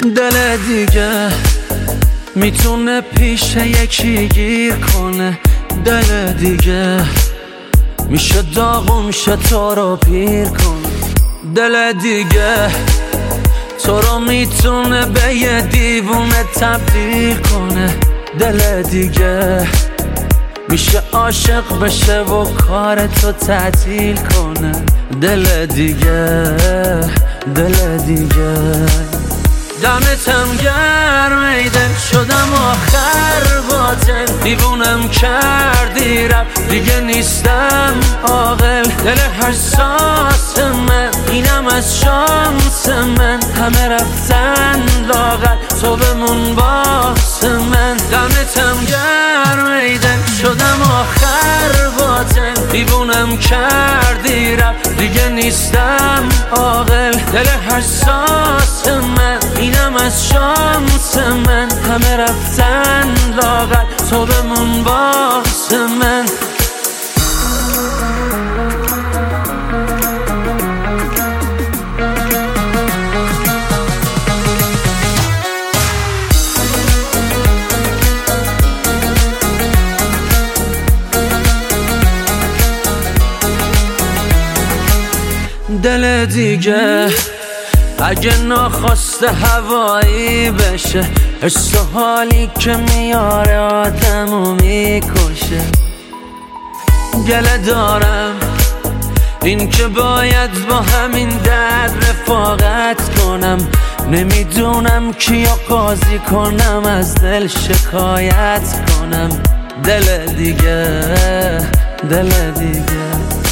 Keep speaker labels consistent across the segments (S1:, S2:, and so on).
S1: دل دیگه میتونه پیش یکی گیر کنه، دل دیگه میشه داغون شه تو رو پیر کنه، دل دیگه تو رو میتونه به یه دیوونه تبدیل کنه، دل دیگه میشه عاشق بشه و کار تو تعطیل کنه، دل دیگه دل دیگه. دمتم گرم ای دل، شدم آخر باطل، دیوونم کردی رفت دیگه نیستم عاقل، دل حساس من اینم از شانس من، همه رفتن لاغر تو بمون باس من. دمتم گرم ای دل، شدم آخر باطل، دیوونم کردی رفت دیگه نیستم عاقل، دل حساس من اینم از شانس من، همه رفتن لاغر تو بمون باس من. دل دیگه اگه ناخواسته هوایی بشه، حس و حالی که میاره آدمو میکشه، گله دارم این که باید با همین درد رفاقت کنم، نمیدونم کیو قاضی کنم از دل شکایت کنم، دل دیگه دل دیگه.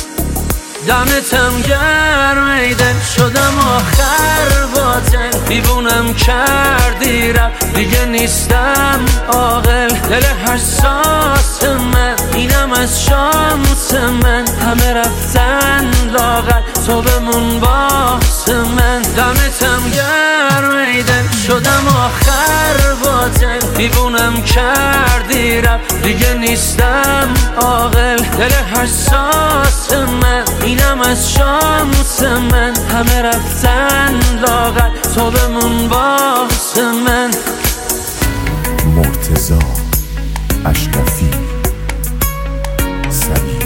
S1: دمتم گرم ای دل، شدم آخر باطل، دیوونم کردی رفت دیگه نیستم عاقل، دل حساس من اینم از شانس من، همه رفتن لاغر تو بمون باس من. دمتم گرم ای دل، شدم آخر باطل، دیوونم کردی رفت دیگه نیستم عاقل، دل حساس من اینم از شانس من، همه رفتن لاغر تو بمون باس من.
S2: مرتضی اشرفی سبی